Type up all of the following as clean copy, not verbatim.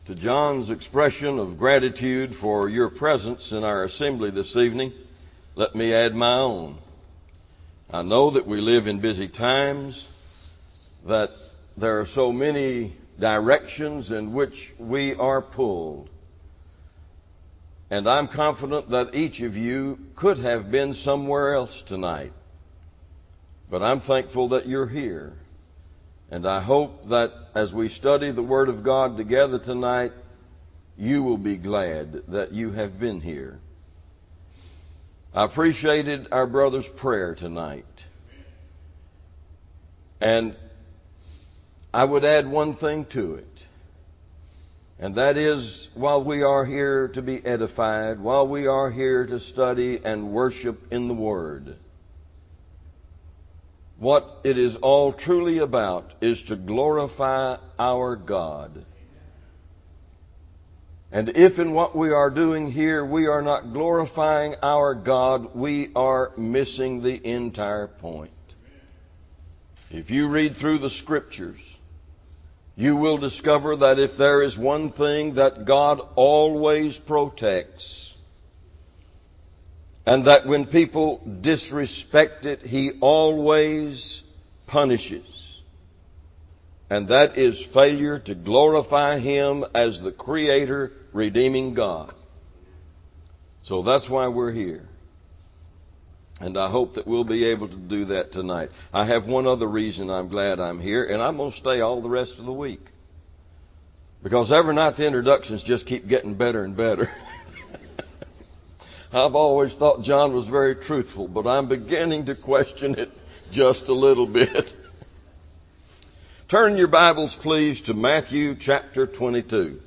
To John's expression of gratitude for your presence in our assembly this evening, let me add my own. I know that we live in busy times, that there are so many directions in which we are pulled. And I'm confident that each of you could have been somewhere else tonight. But I'm thankful that you're here. And I hope that as we study the Word of God together tonight, you will be glad that you have been here. I appreciated our brother's prayer tonight. And I would add one thing to it. And that is, while we are here to be edified, while we are here to study and worship in the Word, what it is all truly about is to glorify our God. And if in what we are doing here we are not glorifying our God, we are missing the entire point. If you read through the Scriptures, you will discover that if there is one thing that God always protects, and that when people disrespect it, He always punishes, and that is failure to glorify Him as the Creator, redeeming God. So that's why we're here. And I hope that we'll be able to do that tonight. I have one other reason I'm glad I'm here, and I'm going to stay all the rest of the week. Because every night the introductions just keep getting better and better. I've always thought John was very truthful, but I'm beginning to question it just a little bit. Turn your Bibles, please, to Matthew chapter 22.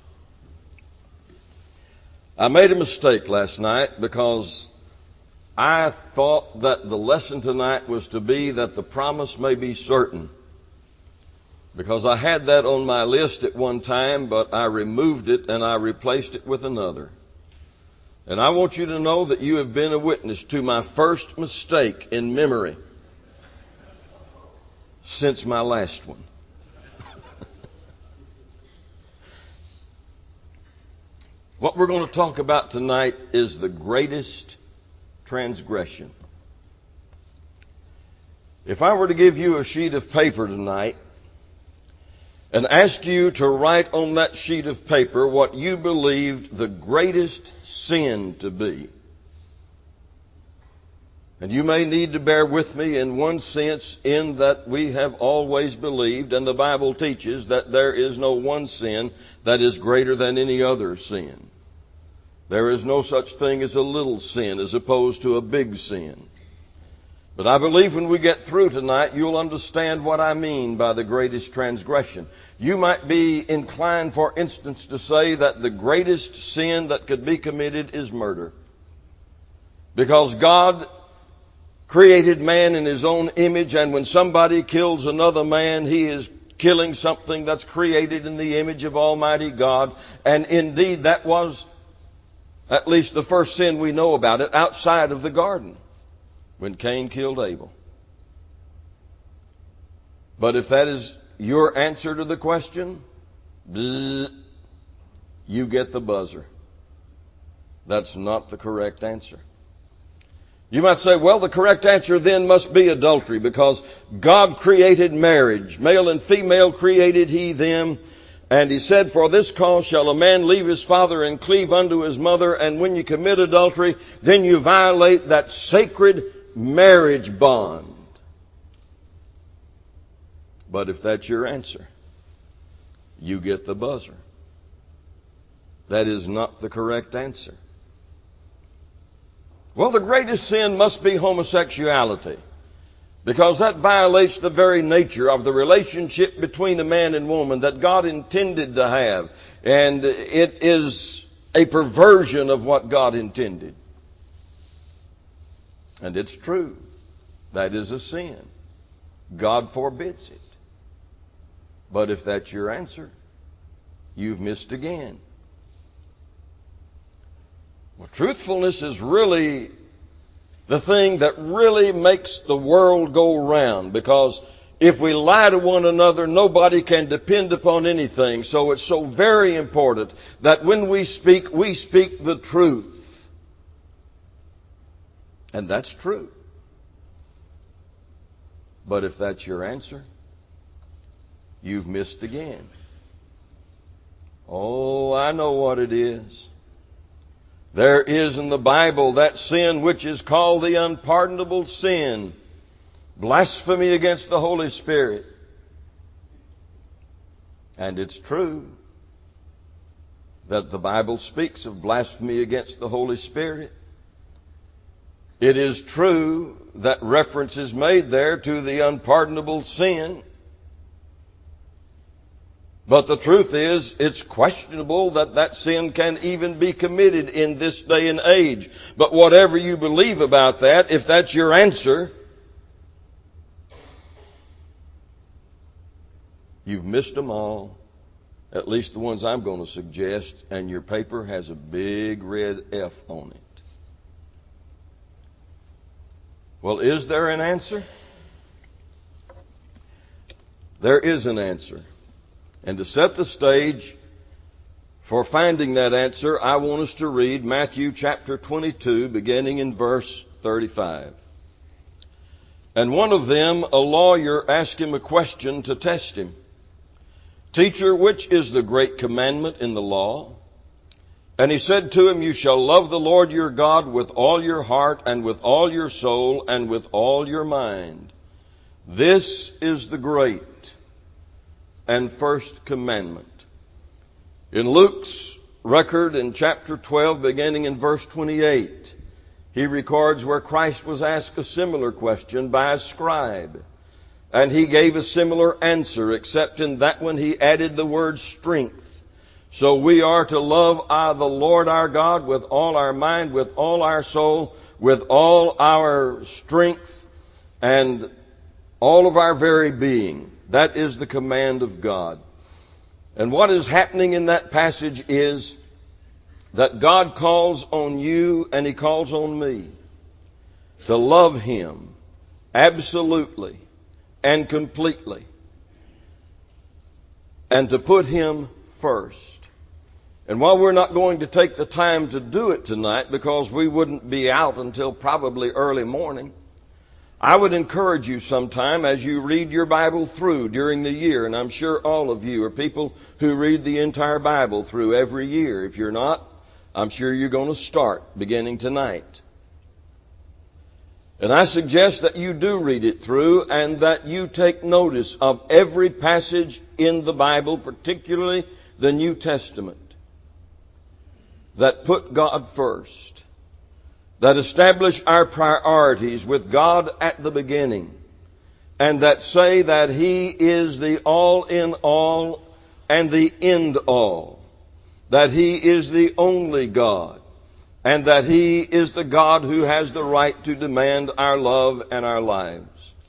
I made a mistake last night because I thought that the lesson tonight was to be that the promise may be certain. Because I had that on my list at one time, but I removed it and I replaced it with another. And I want you to know that you have been a witness to my first mistake in memory since my last one. What we're going to talk about tonight is the greatest transgression. If I were to give you a sheet of paper tonight and ask you to write on that sheet of paper what you believed the greatest sin to be, and you may need to bear with me in one sense in that we have always believed, and the Bible teaches, that there is no one sin that is greater than any other sin. There is no such thing as a little sin as opposed to a big sin. But I believe when we get through tonight, you'll understand what I mean by the greatest transgression. You might be inclined, for instance, to say that the greatest sin that could be committed is murder. Because God created man in His own image, and when somebody kills another man, he is killing something that's created in the image of Almighty God. And indeed, that was at least the first sin we know about it outside of the garden, when Cain killed Abel. But if that is your answer to the question, you get the buzzer. That's not the correct answer. You might say, well, the correct answer then must be adultery, because God created marriage. Male and female created He them. And He said, for this cause shall a man leave his father and cleave unto his mother. And when you commit adultery, then you violate that sacred marriage bond. But if that's your answer, you get the buzzer. That is not the correct answer. Well, the greatest sin must be homosexuality, because that violates the very nature of the relationship between a man and woman that God intended to have. And it is a perversion of what God intended. And it's true. That is a sin. God forbids it. But if that's your answer, you've missed again. Well, truthfulness is really the thing that really makes the world go round, because If we lie to one another, nobody can depend upon anything. So it's so very important that when we speak the truth. And that's true. But if that's your answer, you've missed again. Oh, I know what it is. There is in the Bible that sin which is called the unpardonable sin. Blasphemy against the Holy Spirit. And it's true that the Bible speaks of blasphemy against the Holy Spirit. It is true that reference is made there to the unpardonable sin. But the truth is, it's questionable that that sin can even be committed in this day and age. But whatever you believe about that, if that's your answer, you've missed them all, at least the ones I'm going to suggest, and your paper has a big red F on it. Well, is there an answer? There is an answer. And to set the stage for finding that answer, I want us to read Matthew chapter 22, beginning in verse 35. And one of them, a lawyer, asked him a question to test him. Teacher, which is the great commandment in the law? And he said to him, You shall love the Lord your God with all your heart and with all your soul and with all your mind. This is the great and first commandment. In Luke's record in chapter 12, beginning in verse 28, he records where Christ was asked a similar question by a scribe. And he gave a similar answer, except in that one he added the word strength. So we are to love the Lord our God with all our mind, with all our soul, with all our strength, and all of our very being. That is the command of God. And what is happening in that passage is that God calls on you and He calls on me to love Him absolutely and completely, and to put Him first. And while we're not going to take the time to do it tonight because we wouldn't be out until probably early morning, I would encourage you sometime as you read your Bible through during the year, and I'm sure all of you are people who read the entire Bible through every year. If you're not, I'm sure you're going to start beginning tonight. And I suggest that you do read it through and that you take notice of every passage in the Bible, particularly the New Testament, that put God first, that establish our priorities with God at the beginning, and that say that He is the all in all and the end all, that He is the only God, and that He is the God who has the right to demand our love and our lives.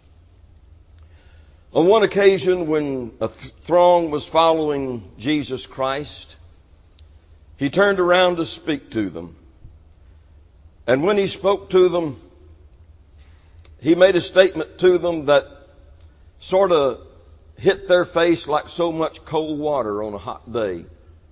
On one occasion when a throng was following Jesus Christ, He turned around to speak to them. And when He spoke to them, He made a statement to them that sort of hit their face like so much cold water on a hot day.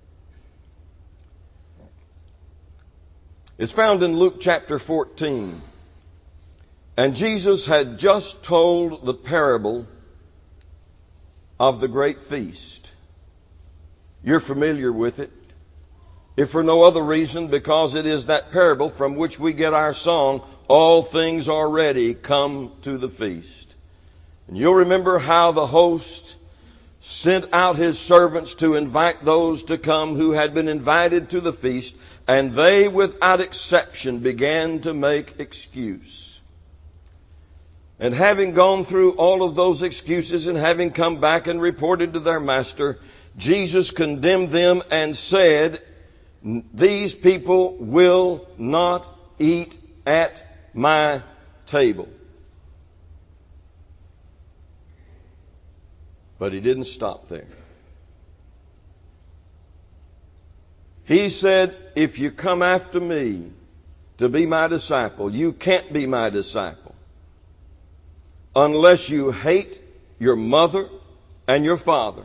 It's found in Luke chapter 14. And Jesus had just told the parable of the great feast. You're familiar with it. If for no other reason, because it is that parable from which we get our song, All Things Are Ready, Come to the Feast. And you'll remember how the host sent out his servants to invite those to come who had been invited to the feast, and they, without exception, began to make excuse. And having gone through all of those excuses and having come back and reported to their master, Jesus condemned them and said, These people will not eat at my table. But He didn't stop there. He said, if you come after me to be my disciple, you can't be my disciple unless you hate your mother and your father,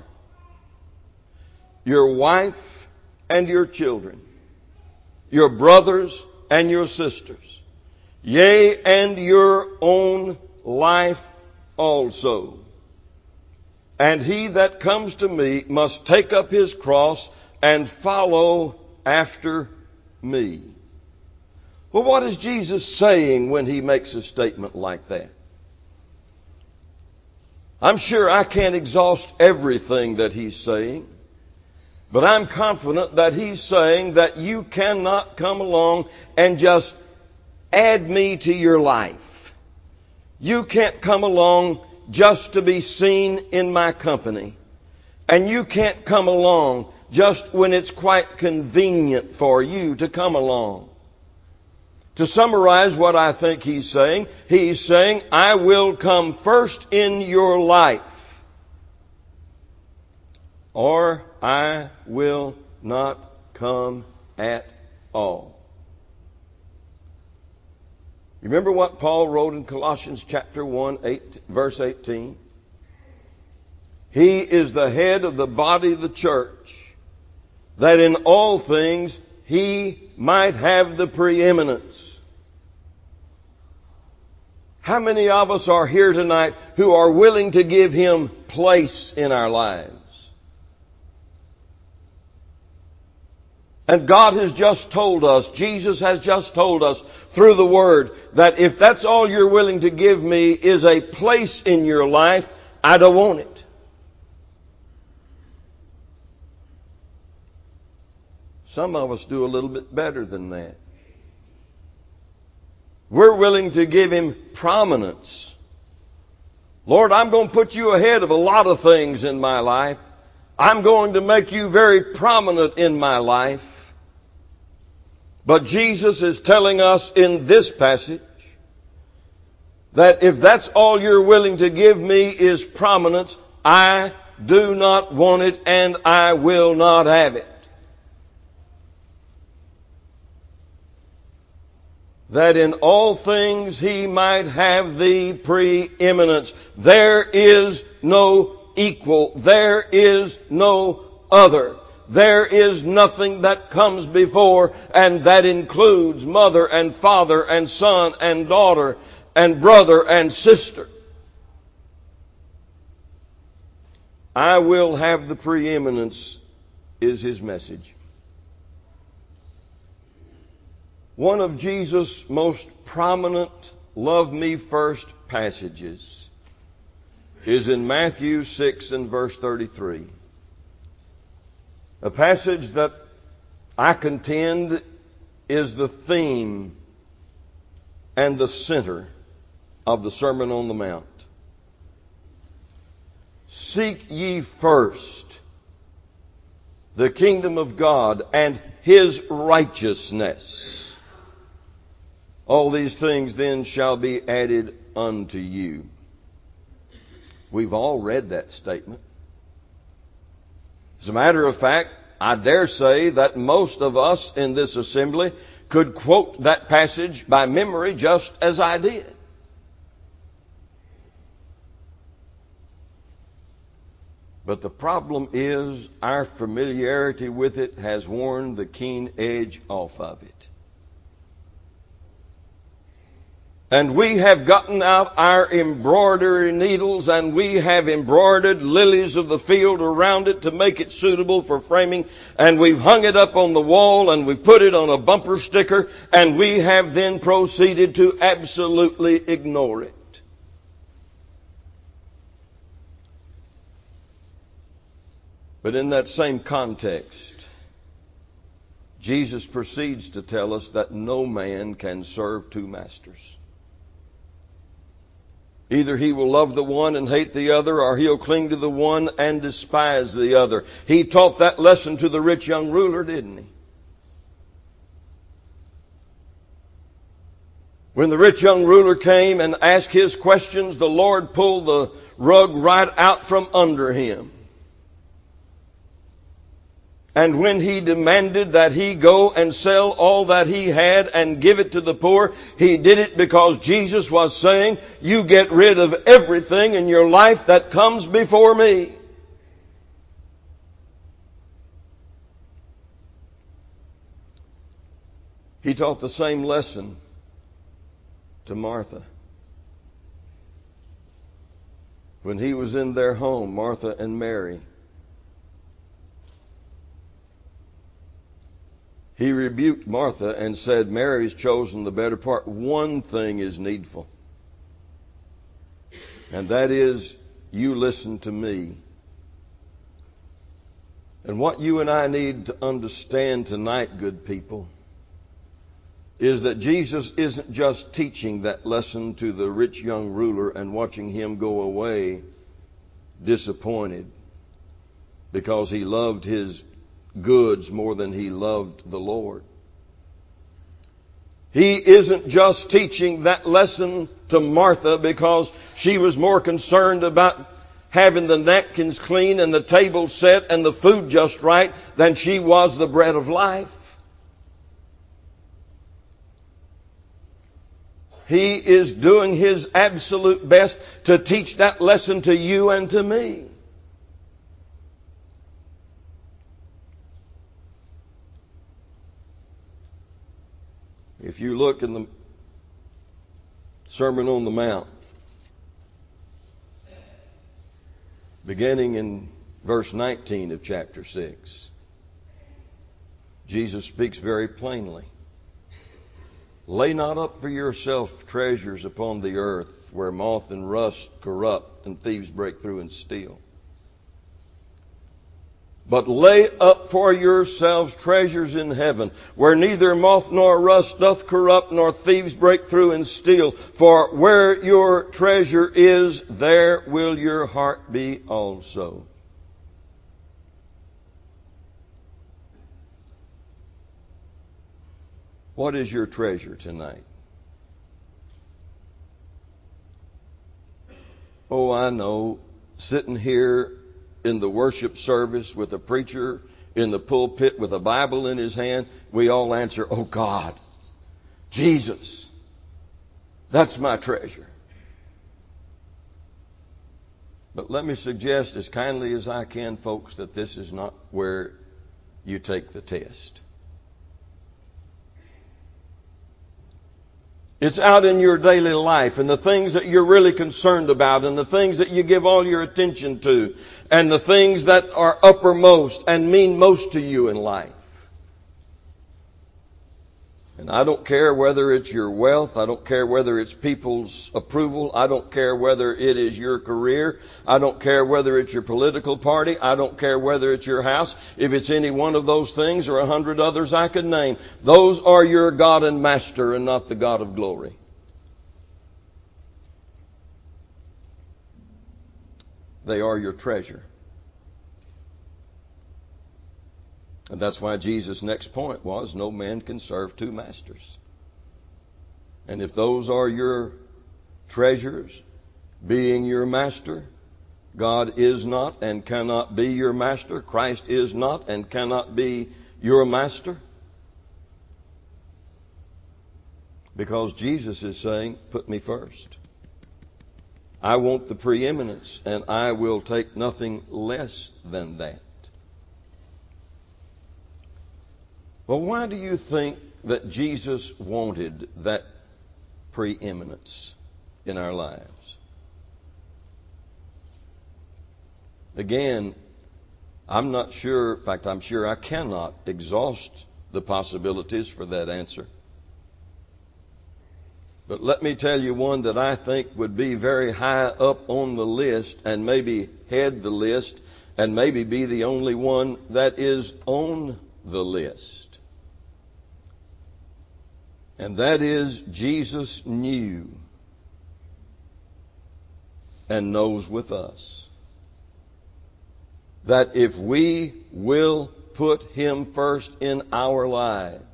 your wife and your children, your brothers and your sisters, yea, and your own life also. And he that comes to me must take up his cross and follow after me. Well, what is Jesus saying when he makes a statement like that? I'm sure I can't exhaust everything that he's saying, but I'm confident that he's saying that you cannot come along and just add me to your life. You can't come along just to be seen in my company. And you can't come along just when it's quite convenient for you to come along. To summarize what I think he's saying, I will come first in your life, or I will not come at all. You remember what Paul wrote in Colossians chapter 1, verse 18? He is the head of the body of the church, that in all things he might have the preeminence. How many of us are here tonight who are willing to give him place in our lives? And God has just told us, Jesus has just told us through the Word, that if that's all you're willing to give me is a place in your life, I don't want it. Some of us do a little bit better than that. We're willing to give him prominence. Lord, I'm going to put you ahead of a lot of things in my life. I'm going to make you very prominent in my life. But Jesus is telling us in this passage that if that's all you're willing to give me is prominence, I do not want it and I will not have it. That in all things he might have the preeminence. There is no equal. There is no other. There is nothing that comes before, and that includes mother and father and son and daughter and brother and sister. I will have the preeminence is his message. One of Jesus' most prominent love me first passages is in Matthew 6 and verse 33. A passage that I contend is the theme and the center of the Sermon on the Mount. Seek ye first the kingdom of God and his righteousness. All these things then shall be added unto you. We've all read that statement. As a matter of fact, I dare say that most of us in this assembly could quote that passage by memory just as I did. But the problem is our familiarity with it has worn the keen edge off of it. And we have gotten out our embroidery needles and we have embroidered lilies of the field around it to make it suitable for framing. And we've hung it up on the wall and we've put it on a bumper sticker and we have then proceeded to absolutely ignore it. But in that same context, Jesus proceeds to tell us that no man can serve two masters. Either he will love the one and hate the other, or he'll cling to the one and despise the other. He taught that lesson to the rich young ruler, didn't he? When the rich young ruler came and asked his questions, the Lord pulled the rug right out from under him. And when he demanded that he go and sell all that he had and give it to the poor, he did it because Jesus was saying, you get rid of everything in your life that comes before me. He taught the same lesson to Martha. When he was in their home, Martha and Mary, he rebuked Martha and said, Mary's chosen the better part. One thing is needful. And that is, you listen to me. And what you and I need to understand tonight, good people, is that Jesus isn't just teaching that lesson to the rich young ruler and watching him go away disappointed because he loved his goods more than he loved the Lord. He isn't just teaching that lesson to Martha because she was more concerned about having the napkins clean and the table set and the food just right than she was the bread of life. He is doing his absolute best to teach that lesson to you and to me. If you look in the Sermon on the Mount, beginning in verse 19 of chapter 6, Jesus speaks very plainly. Lay not up for yourself treasures upon the earth, where moth and rust corrupt and thieves break through and steal. But lay up for yourselves treasures in heaven, where neither moth nor rust doth corrupt, nor thieves break through and steal. For where your treasure is, there will your heart be also. What is your treasure tonight? Oh, I know, sitting here in the worship service with a preacher in the pulpit with a Bible in his hand, we all answer, oh God, Jesus, that's my treasure. But let me suggest as kindly as I can, folks, that this is not where you take the test. It's out in your daily life and the things that you're really concerned about and the things that you give all your attention to and the things that are uppermost and mean most to you in life. And I don't care whether it's your wealth. I don't care whether it's people's approval. I don't care whether it is your career. I don't care whether it's your political party. I don't care whether it's your house. If it's any one of those things or 100 others I could name, those are your God and Master and not the God of glory. They are your treasure. And that's why Jesus' next point was, no man can serve two masters. And if those are your treasures, being your master, God is not and cannot be your master. Christ is not and cannot be your master. Because Jesus is saying, put me first. I want the preeminence, and I will take nothing less than that. Well, why do you think that Jesus wanted that preeminence in our lives? Again, I'm not sure, in fact, I'm sure I cannot exhaust the possibilities for that answer. But let me tell you one that I think would be very high up on the list and maybe head the list and maybe be the only one that is on the list. And that is, Jesus knew and knows with us that if we will put Him first in our lives,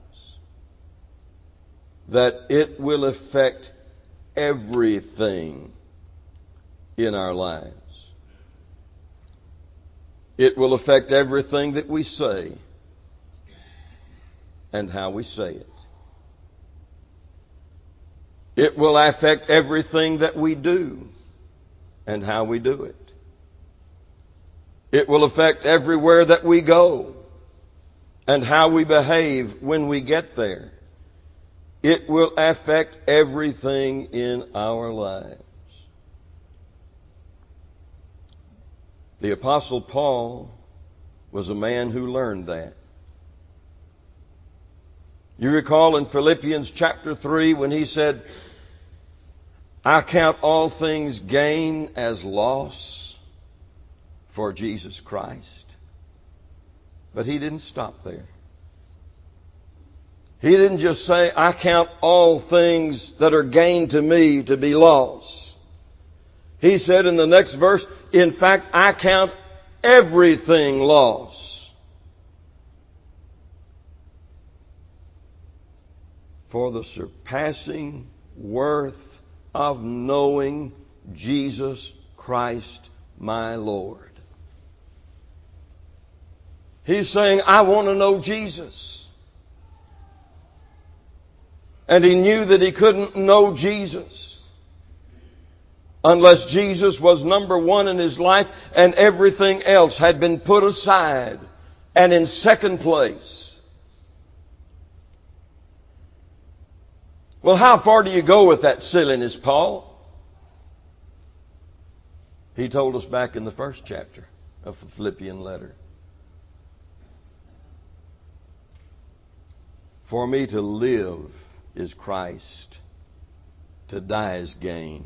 that it will affect everything in our lives. It will affect everything that we say. and how we say it. It will affect everything that we do and how we do it. It will affect everywhere that we go and how we behave when we get there. It will affect everything in our lives. The Apostle Paul was a man who learned that. You recall in Philippians chapter 3 when he said, I count all things gain as loss for Jesus Christ. But he didn't stop there. He didn't just say, I count all things that are gain to me to be loss. He said in the next verse, in fact, I count everything loss. For the surpassing worth of knowing Jesus Christ my Lord. He's saying, I want to know Jesus. And he knew that he couldn't know Jesus unless Jesus was number one in his life and everything else had been put aside and in second place. Well, how far do you go with that silliness, Paul? He told us back in the first chapter of the Philippian letter. For me to live is Christ, to die is gain.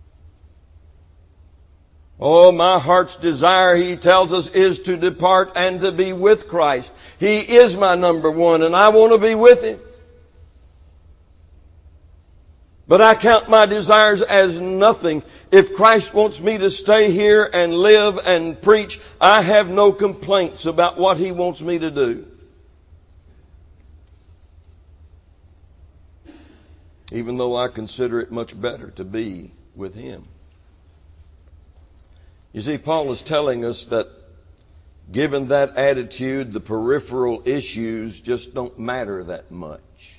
Oh, my heart's desire, he tells us, is to depart and to be with Christ. He is my number one, and I want to be with Him. But I count my desires as nothing. If Christ wants me to stay here and live and preach, I have no complaints about what He wants me to do. Even though I consider it much better to be with Him. You see, Paul is telling us that given that attitude, the peripheral issues just don't matter that much.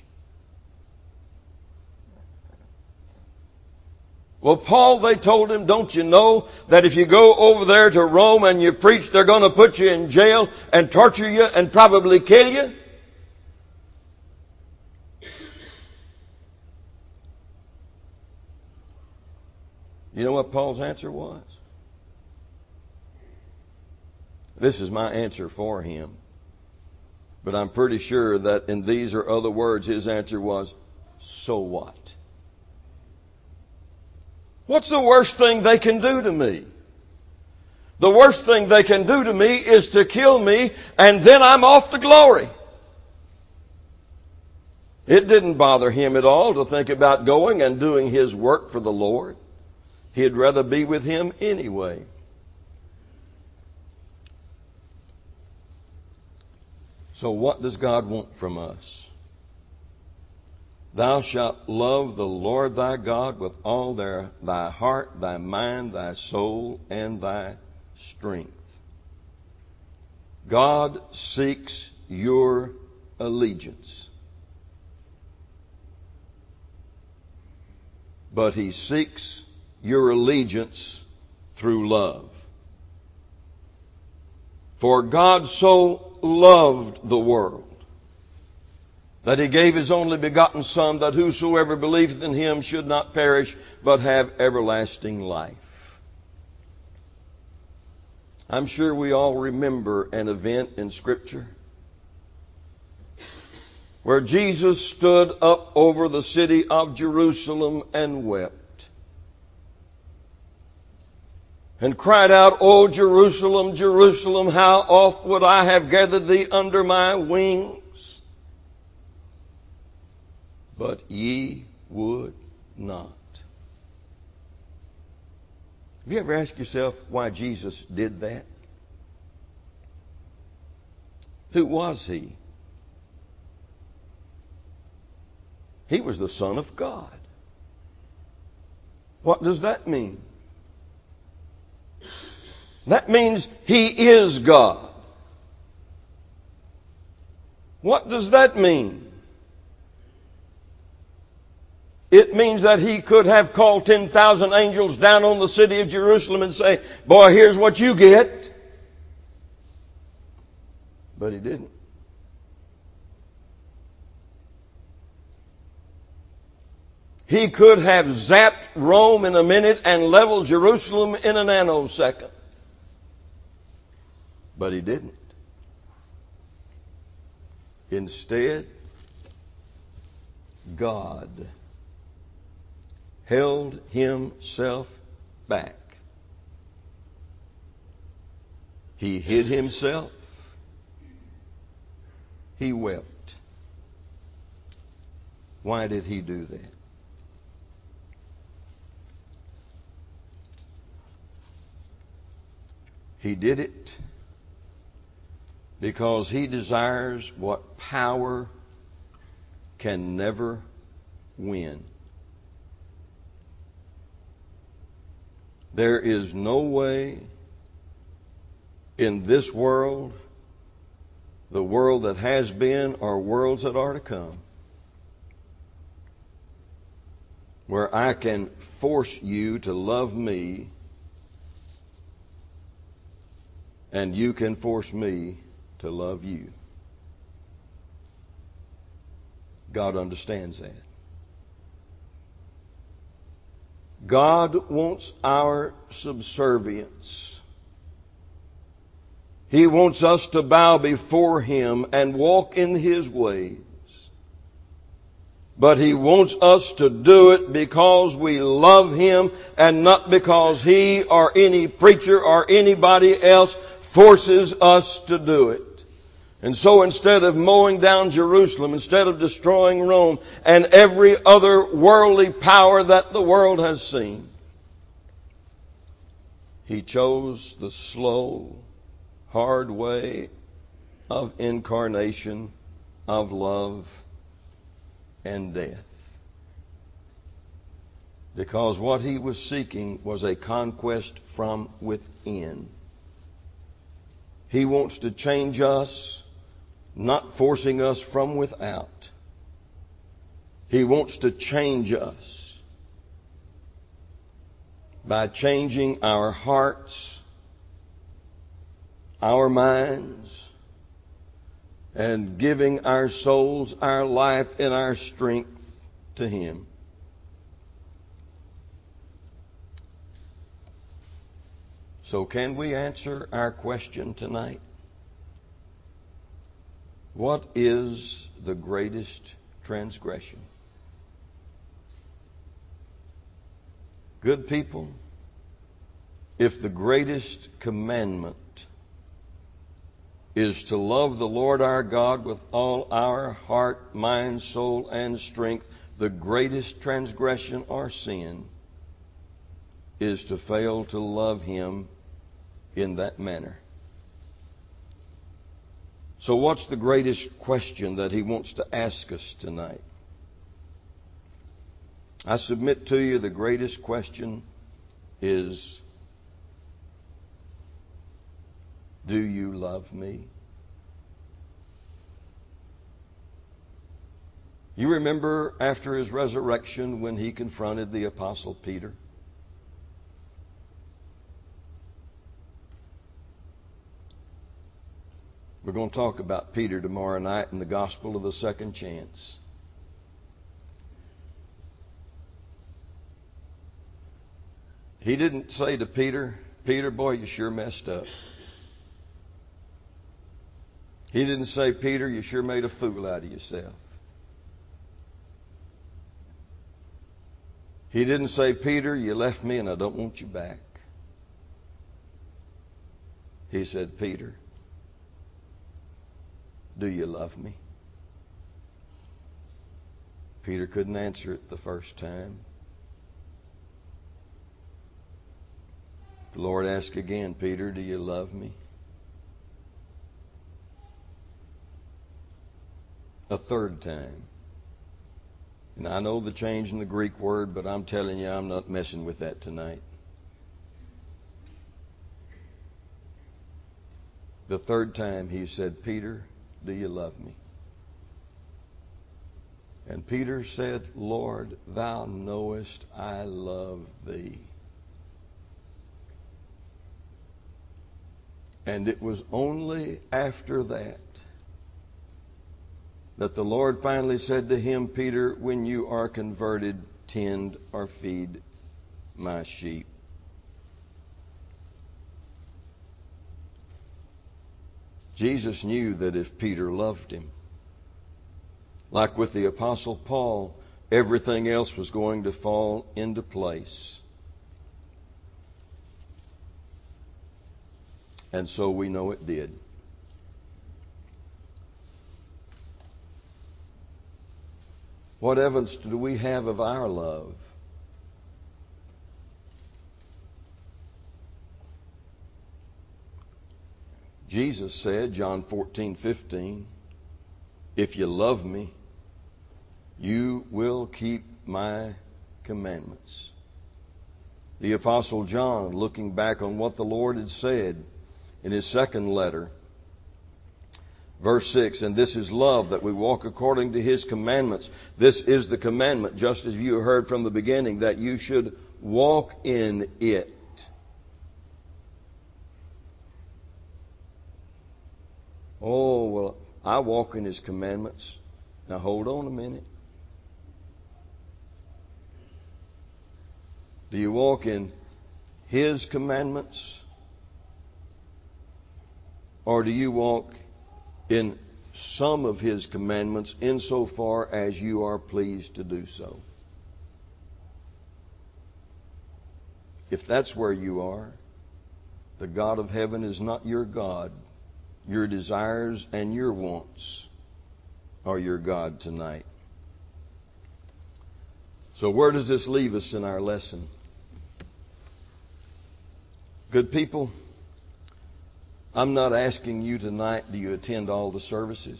Well, Paul, they told him, don't you know that if you go over there to Rome and you preach, they're going to put you in jail and torture you and probably kill you? You know what Paul's answer was? This is my answer for him. But I'm pretty sure that in these or other words, his answer was, so what? What's the worst thing they can do to me? The worst thing they can do to me is to kill me, and then I'm off to glory. It didn't bother him at all to think about going and doing his work for the Lord. He'd rather be with Him anyway. So what does God want from us? Thou shalt love the Lord thy God with all thy heart, thy mind, thy soul, and thy strength. God seeks your allegiance. But He seeks your allegiance through love. For God so loved the world that He gave His only begotten Son, that whosoever believeth in Him should not perish, but have everlasting life. I'm sure we all remember an event in Scripture where Jesus stood up over the city of Jerusalem and wept. And cried out, O Jerusalem, Jerusalem, how oft would I have gathered thee under my wings? But ye would not. Have you ever asked yourself why Jesus did that? Who was He? He was the Son of God. What does that mean? That means He is God. What does that mean? It means that He could have called 10,000 angels down on the city of Jerusalem and say, boy, here's what you get. But He didn't. He could have zapped Rome in a minute and leveled Jerusalem in a nanosecond. But He didn't. Instead, God held Himself back. He hid Himself. He wept. Why did He do that? He did it because He desires what power can never win. There is no way in this world, the world that has been, or worlds that are to come, where I can force you to love me and you can force me to love you. God understands that. God wants our subservience. He wants us to bow before Him and walk in His ways. But He wants us to do it because we love Him and not because He or any preacher or anybody else forces us to do it. And so instead of mowing down Jerusalem, instead of destroying Rome and every other worldly power that the world has seen, He chose the slow, hard way of incarnation, of love and death. Because what He was seeking was a conquest from within. He wants to change us, not forcing us from without. He wants to change us by changing our hearts, our minds, and giving our souls, our life, and our strength to Him. So can we answer our question tonight? What is the greatest transgression? Good people, if the greatest commandment is to love the Lord our God with all our heart, mind, soul, and strength, the greatest transgression or sin is to fail to love Him in that manner. So what's the greatest question that He wants to ask us tonight? I submit to you the greatest question is, do you love me? You remember after His resurrection when He confronted the Apostle Peter? We're going to talk about Peter tomorrow night in the Gospel of the Second Chance. He didn't say to Peter, Peter, boy, you sure messed up. He didn't say, Peter, you sure made a fool out of yourself. He didn't say, Peter, you left me and I don't want you back. He said, Peter, do you love me? Peter couldn't answer it the first time. The Lord asked again, Peter, do you love me? A third time. And I know the change in the Greek word, but I'm telling you, I'm not messing with that tonight. The third time he said, Peter, do you love me? And Peter said, Lord, thou knowest I love thee. And it was only after that the Lord finally said to him, Peter, when you are converted, tend or feed my sheep. Jesus knew that if Peter loved him, like with the Apostle Paul, everything else was going to fall into place. And so we know it did. What evidence do we have of our love? Jesus said, John 14:15, if you love me, you will keep my commandments. The Apostle John, looking back on what the Lord had said in his second letter, verse 6, and this is love, that we walk according to his commandments. This is the commandment, just as you heard from the beginning, that you should walk in it. Oh, well, I walk in his commandments. Now hold on a minute. Do you walk in his commandments? Or do you walk in some of his commandments insofar as you are pleased to do so? If that's where you are, the God of heaven is not your God. Your desires and your wants are your God tonight. So where does this leave us in our lesson? Good people, I'm not asking you tonight, do you attend all the services?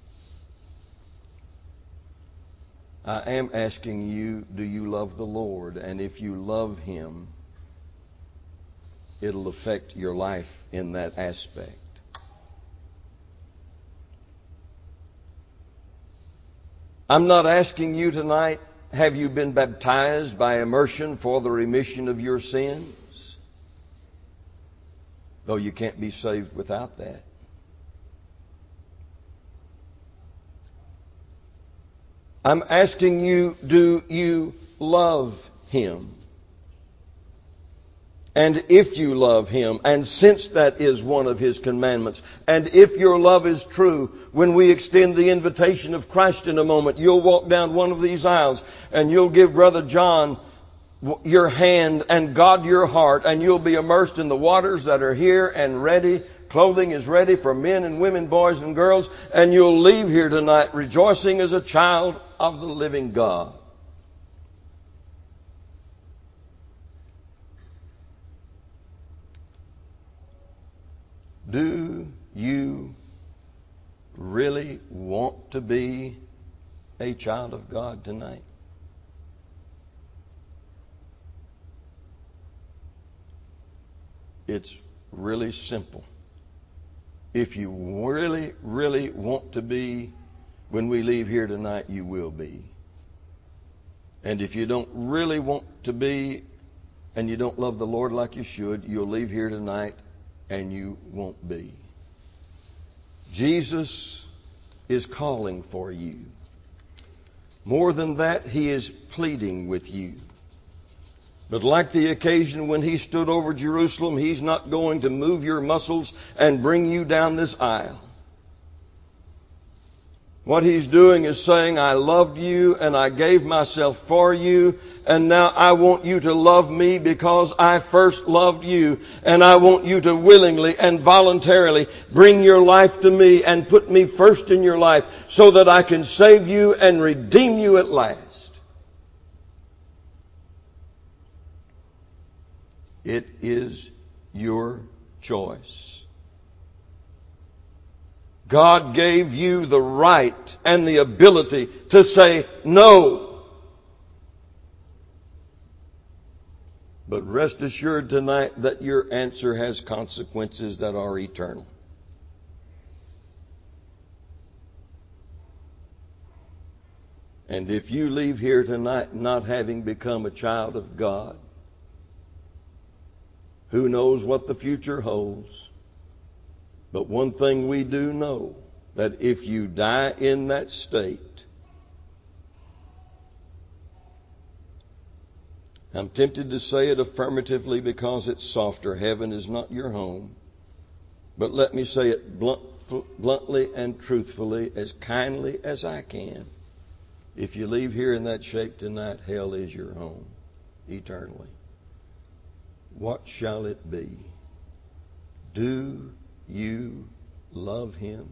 I am asking you, do you love the Lord? And if you love Him, it'll affect your life in that aspect. I'm not asking you tonight, have you been baptized by immersion for the remission of your sins? Though you can't be saved without that. I'm asking you, do you love Him? And if you love Him, and since that is one of His commandments, and if your love is true, when we extend the invitation of Christ in a moment, you'll walk down one of these aisles and you'll give Brother John your hand and God your heart, and you'll be immersed in the waters that are here and ready. Clothing is ready for men and women, boys and girls, and you'll leave here tonight rejoicing as a child of the living God. Do you really want to be a child of God tonight? It's really simple. If you really, really want to be, when we leave here tonight, you will be. And if you don't really want to be, and you don't love the Lord like you should, you'll leave here tonight and you won't be. Jesus is calling for you. More than that, He is pleading with you. But like the occasion when He stood over Jerusalem, He's not going to move your muscles and bring you down this aisle. What He's doing is saying, I loved you and I gave myself for you, and now I want you to love me because I first loved you, and I want you to willingly and voluntarily bring your life to me and put me first in your life so that I can save you and redeem you at last. It is your choice. God gave you the right and the ability to say no. But rest assured tonight that your answer has consequences that are eternal. And if you leave here tonight not having become a child of God, who knows what the future holds? But one thing we do know, that if you die in that state, I'm tempted to say it affirmatively because it's softer. Heaven is not your home. But let me say it bluntly and truthfully, as kindly as I can. If you leave here in that shape tonight, hell is your home eternally. What shall it be? Do you love Him?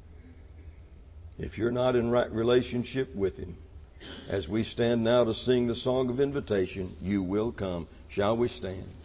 If you're not in right relationship with Him, as we stand now to sing the song of invitation, you will come. Shall we stand?